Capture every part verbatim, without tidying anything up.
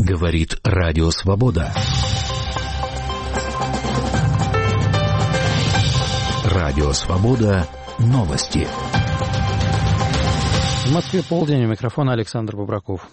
Говорит Радио Свобода. Радио Свобода. Новости. В Москве полдень, у микрофона Александр Бобраков.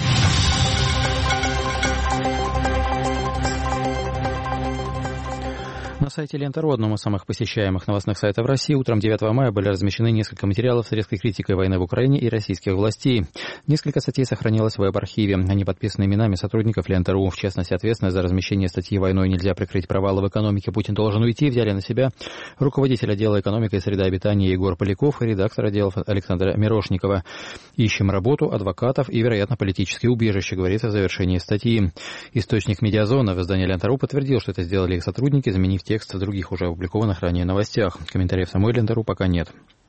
На сайте Лента.ру, одном из самых посещаемых новостных сайтов России, утром девятого мая были размещены несколько материалов с резкой критикой войны в Украине и российских властей. Несколько статей сохранилось в веб-архиве. Они подписаны именами сотрудников Лента.ру. В частности, ответственность за размещение статьи «Войной нельзя прикрыть провалы в экономике. Путин должен уйти» взяли на себя руководитель отдела экономики и среды обитания Егор Поляков и редактор отделов Александра Мирошникова. Ищем работу, адвокатов и, вероятно, политические убежища, говорится в завершении статьи. Источник «Медиазона» в издании Лента.ру подтвердил, что это сделали их сотрудники, заменив текст в других уже опубликованных ранее новостях. Комментариев в самой Лента.ру пока нет.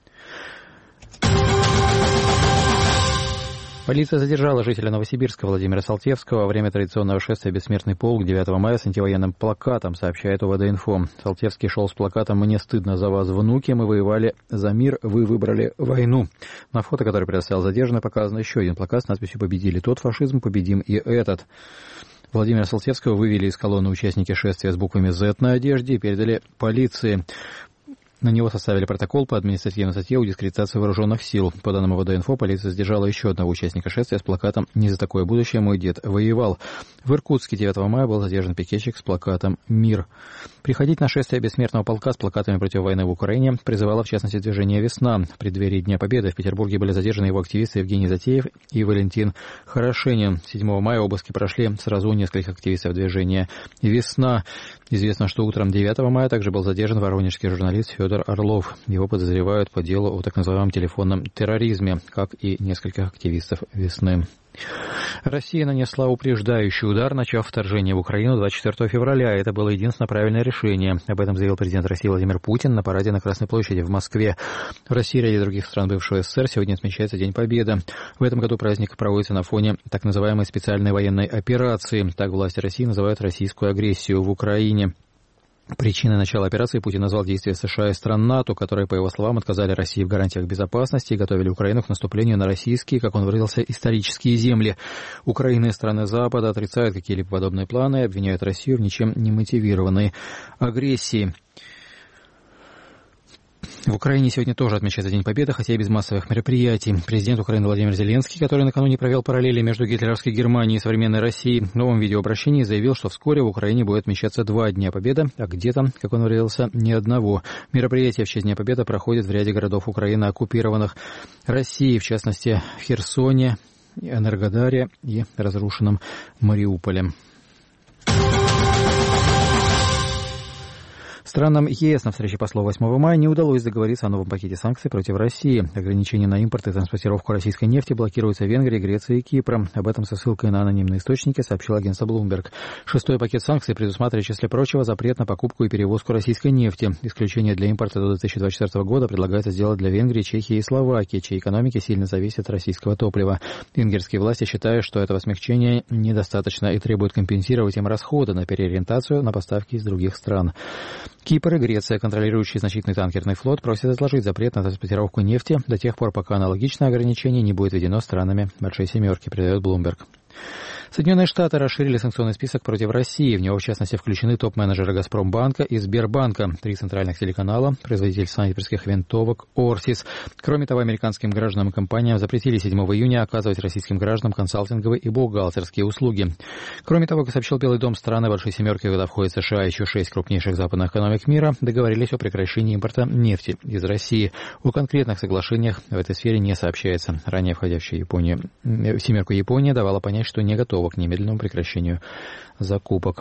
Полиция задержала жителя Новосибирска Владимира Салтевского во время традиционного шествия «Бессмертный полк» девятого мая с антивоенным плакатом, сообщает ОВД-инфо. Салтевский шел с плакатом «Мне стыдно за вас, внуки, мы воевали за мир, вы выбрали войну». На фото, которое предоставил задержанный, показан еще один плакат с надписью «Победили тот фашизм, победим и этот». Владимира Салтевского вывели из колонны участники шествия с буквами «З» на одежде и передали полиции. На него составили протокол по административной статье о дискредитации вооруженных сил. По данным ОВД-инфо, полиция задержала еще одного участника шествия с плакатом «Не за такое будущее мой дед воевал». В Иркутске девятого мая был задержан пикетчик с плакатом «Мир». Приходить на шествие Бессмертного полка с плакатами против войны в Украине призывало, в частности, движение «Весна». В преддверии Дня Победы в Петербурге были задержаны его активисты Евгений Затеев и Валентин Хорошенин. седьмого мая обыски прошли сразу у нескольких активистов движения «Весна». Известно, что утром девятого мая также был задержан воронежский журналист Федор Орлов. Его подозревают по делу о так называемом телефонном терроризме, как и нескольких активистов «Весны». Россия нанесла упреждающий удар, начав вторжение в Украину двадцать четвёртого февраля. Это было единственное правильное решение. Об этом заявил президент России Владимир Путин на параде на Красной площади в Москве. В России и ряде других стран бывшего СССР сегодня отмечается День Победы. В этом году праздник проводится на фоне так называемой специальной военной операции. Так власти России называют российскую агрессию в Украине. Причиной начала операции Путин назвал действия США и стран НАТО, которые, по его словам, отказали России в гарантиях безопасности и готовили Украину к наступлению на российские, как он выразился, исторические земли. Украина и страны Запада отрицают какие-либо подобные планы и обвиняют Россию в ничем не мотивированной агрессии. В Украине сегодня тоже отмечается День Победы, хотя и без массовых мероприятий. Президент Украины Владимир Зеленский, который накануне провел параллели между гитлеровской Германией и современной Россией, в новом видеообращении заявил, что вскоре в Украине будет отмечаться два Дня Победы, а где-то, как он выразился, ни одного. Мероприятия в честь Дня Победы проходят в ряде городов Украины, оккупированных Россией, в частности, в Херсоне, Энергодаре и разрушенном Мариуполе. Странам ЕС на встрече послов восьмого мая не удалось договориться о новом пакете санкций против России. Ограничения на импорт и транспортировку российской нефти блокируются Венгрией, Грецией и Кипром. Об этом со ссылкой на анонимные источники сообщил агентство Bloomberg. Шестой пакет санкций предусматривает, в числе прочего, запрет на покупку и перевозку российской нефти. Исключение для импорта до две тысячи двадцать четвёртого года предлагается сделать для Венгрии, Чехии и Словакии, чьи экономики сильно зависят от российского топлива. Венгерские власти считают, что этого смягчения недостаточно и требуют компенсировать им расходы на переориентацию на поставки из других стран. Кипр и Греция, контролирующие значительный танкерный флот, просят отложить запрет на транспортировку нефти до тех пор, пока аналогичное ограничение не будет введено странами Большой Семерки, передает Bloomberg. Соединенные Штаты расширили санкционный список против России. В него, в частности, включены топ-менеджеры «Газпромбанка» и «Сбербанка», три центральных телеканала, производитель снайперских винтовок «Орсис». Кроме того, американским гражданам и компаниям запретили седьмого июня оказывать российским гражданам консалтинговые и бухгалтерские услуги. Кроме того, как сообщил Белый дом, страны Большой Семерки, куда входят США и еще шесть крупнейших западных экономик мира, договорились о прекращении импорта нефти из России. О конкретных соглашениях в этой сфере не сообщается. Ранее входящая Япония, в «семерку» Япония давала понять, что не готова к немедленному прекращению закупок.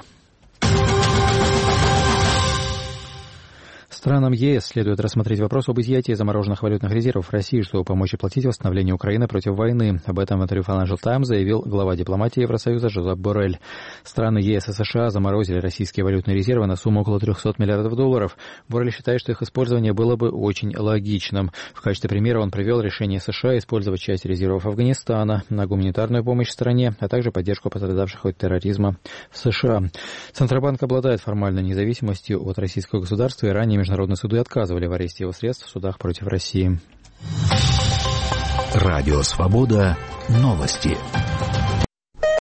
Странам ЕС следует рассмотреть вопрос об изъятии замороженных валютных резервов России, чтобы помочь оплатить восстановление Украины против войны. Об этом в интервью Financial Times заявил глава дипломатии Евросоюза Жозеп Боррель. Страны ЕС и США заморозили российские валютные резервы на сумму около трехсот миллиардов долларов. Боррель считает, что их использование было бы очень логичным. В качестве примера он привел решение США использовать часть резервов Афганистана на гуманитарную помощь стране, а также поддержку пострадавших от терроризма в США. Центробанк обладает формальной независимостью от российского государства, и ранее международные суды отказывали в аресте его средств в судах против России. Радио Свобода. Новости.